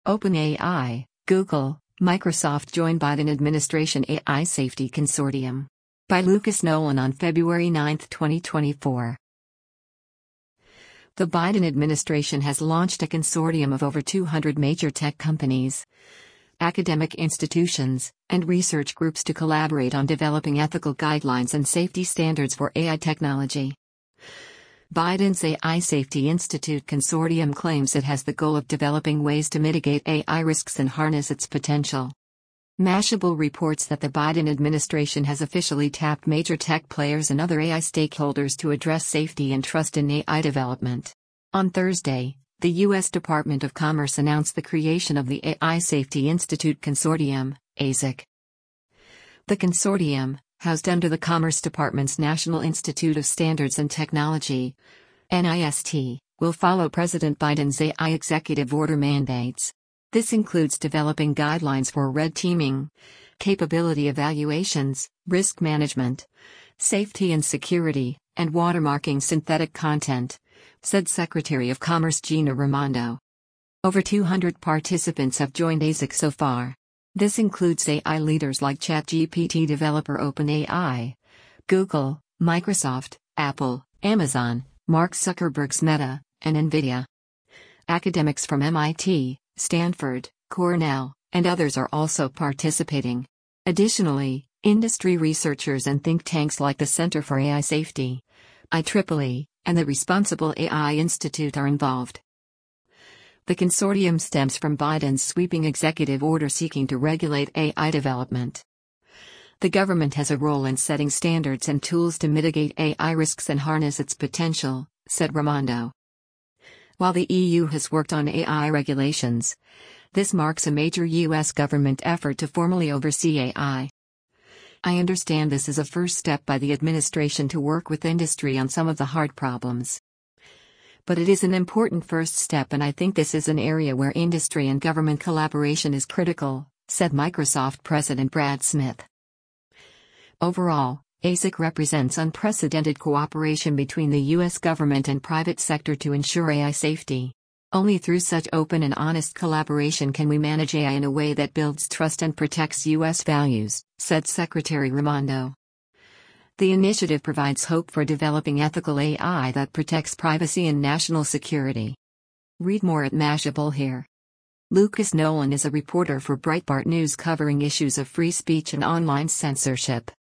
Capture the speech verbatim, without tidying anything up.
OpenAI, Google, Microsoft join Biden administration A I safety consortium. By Lucas Nolan on February ninth, twenty twenty-four. The Biden administration has launched a consortium of over two hundred major tech companies, academic institutions, and research groups to collaborate on developing ethical guidelines and safety standards for A I technology. Biden's A I Safety Institute Consortium claims it has the goal of developing ways to mitigate A I risks and harness its potential. Mashable reports that the Biden administration has officially tapped major tech players and other A I stakeholders to address safety and trust in A I development. On Thursday, the U S Department of Commerce announced the creation of the A I Safety Institute Consortium, A S I C. The consortium, housed under the Commerce Department's National Institute of Standards and Technology, NIST, will follow President Biden's A I executive order mandates. This includes developing guidelines for red teaming, capability evaluations, risk management, safety and security, and watermarking synthetic content, said Secretary of Commerce Gina Raimondo. Over two hundred participants have joined A S I C so far. This includes A I leaders like ChatGPT developer OpenAI, Google, Microsoft, Apple, Amazon, Mark Zuckerberg's Meta, and NVIDIA. Academics from M I T, Stanford, Cornell, and others are also participating. Additionally, industry researchers and think tanks like the Center for A I Safety, I triple E, and the Responsible A I Institute are involved. The consortium stems from Biden's sweeping executive order seeking to regulate A I development. The government has a role in setting standards and tools to mitigate A I risks and harness its potential, said Raimondo. While the E U has worked on A I regulations, this marks a major U S government effort to formally oversee A I. I understand this is a first step by the administration to work with industry on some of the hard problems. But it is an important first step, and I think this is an area where industry and government collaboration is critical, said Microsoft President Brad Smith. Overall, A S I C represents unprecedented cooperation between the U S government and private sector to ensure A I safety. Only through such open and honest collaboration can we manage A I in a way that builds trust and protects U S values, said Secretary Raimondo. The initiative provides hope for developing ethical A I that protects privacy and national security. Read more at Mashable here. Lucas Nolan is a reporter for Breitbart News covering issues of free speech and online censorship.